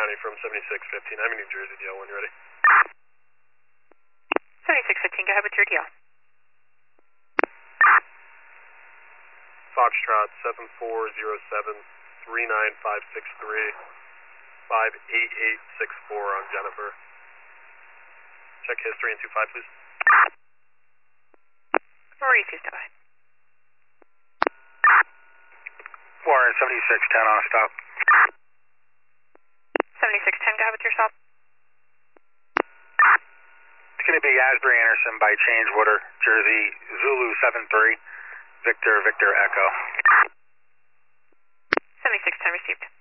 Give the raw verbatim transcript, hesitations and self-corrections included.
Johnny from seventy-six fifteen. I'm in New Jersey, D L when you're ready. seventy-six fifteen, go ahead with your D L. Foxtrot seven four zero seven three nine five six three five eight eight six four on Jennifer. Check history in two five, please. Maurice, stand by. Warren seventy-six ten on a stop. seventy-six ten, go ahead with your stop. It's going to be Asbury Anderson by Changewater, Jersey, Zulu seven three, Victor, Victor Echo. seventy-six ten received.